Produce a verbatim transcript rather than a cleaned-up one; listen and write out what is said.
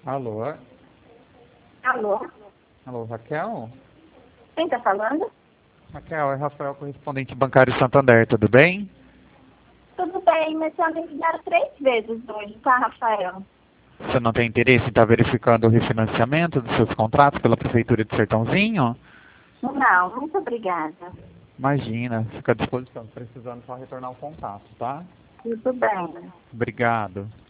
Alô? Alô? Alô, Raquel? Quem tá falando? Raquel, é Rafael, correspondente bancário Santander, tudo bem? Tudo bem, mas já me ligaram três vezes hoje, tá, Rafael? Você não tem interesse em estar verificando o refinanciamento dos seus contratos pela Prefeitura de Sertãozinho? Não, muito obrigada. Imagina, fica à disposição. Precisando só retornar o contato, tá? Tudo bem. Obrigado.